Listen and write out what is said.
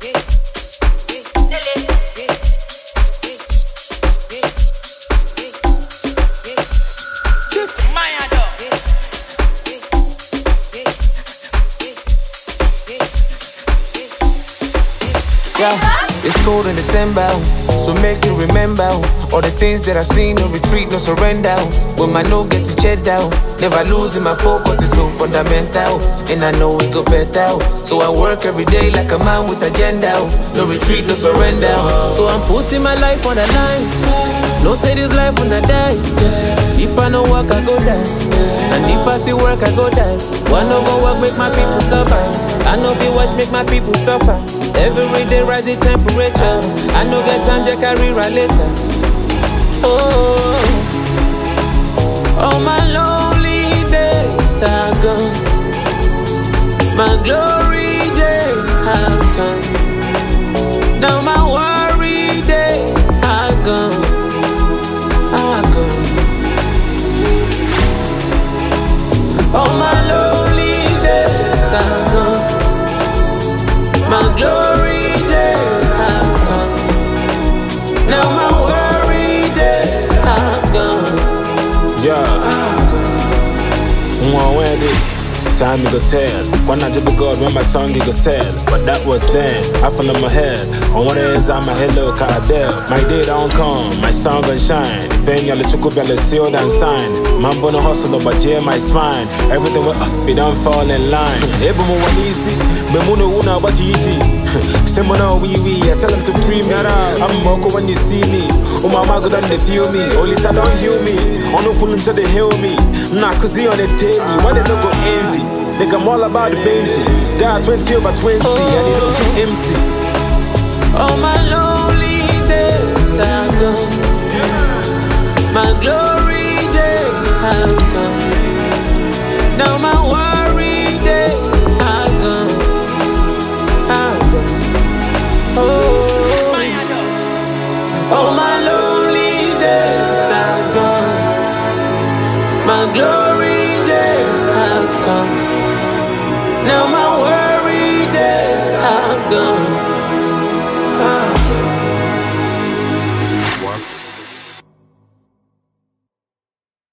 Yeah, it's cold in December, so make you remember all the things that I've seen. No retreat, no surrender. When my no get to check down, never losing my focus, it's so fundamental. And I know it go better. So I work every day like a man with agenda. No retreat, no surrender. So I'm putting my life on the line. No say this life when I die. If I no work, I go die. And if I still work, I go die. One no go work, make my people suffer. I know be watch, make my people suffer. Every day rise the temperature. I know get time to carry right later. Oh, all my lonely days are gone. My glory days have come. Now my worry days are gone. Are gone. All my lonely days are gone. My glory days have come. Now my worry days have gone. Yeah. Time you go tell. When I did the God, when my song you go sell. But that was then. I fell on my head. On what is I'm a hello Cadell. My day don't come, my song gon' shine. Then y'all let you go sealed and signed. Man born a hustler, but yeah, my spine. Everything will be don't fall in line. Able more easy. Memuno una what you Simona wee, I tell them to free me. I'm Moko when you see me. Oh my mama good and they feel me. Only start don't heal me. On no pull until they heal me. Nah, cause he on the daily. Why they don't go envy? Like I'm all about the Benji. God 20 over 20 and he don't feel empty. All my lonely days are gone. My glory days have come. Now my worry days are gone. Oh, all my lonely days are gone. My glory days have come. Now my